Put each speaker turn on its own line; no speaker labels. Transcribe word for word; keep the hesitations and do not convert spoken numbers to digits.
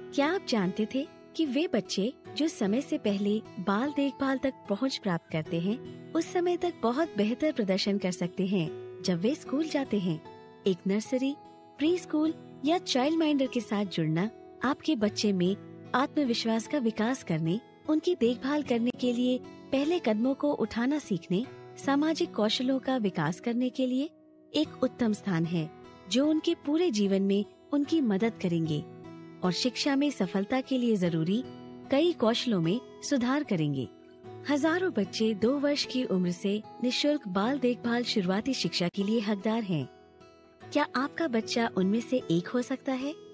क्या आप जानते थे कि वे बच्चे जो समय से पहले बाल देखभाल तक पहुंच प्राप्त करते हैं, उस समय तक बहुत बेहतर प्रदर्शन कर सकते हैं जब वे स्कूल जाते हैं। एक नर्सरी, प्री स्कूल या चाइल्ड माइंडर के साथ जुड़ना आपके बच्चे में आत्मविश्वास का विकास करने, उनकी देखभाल करने के लिए पहले कदमों को उठाना सीखने, सामाजिक कौशलों का विकास करने के लिए एक उत्तम स्थान है जो उनके पूरे जीवन में उनकी मदद करेंगे और शिक्षा में सफलता के लिए जरूरी कई कौशलों में सुधार करेंगे। हजारों बच्चे दो वर्ष की उम्र से निशुल्क बाल देखभाल शुरुआती शिक्षा के लिए हकदार हैं। क्या आपका बच्चा उनमें से एक हो सकता है?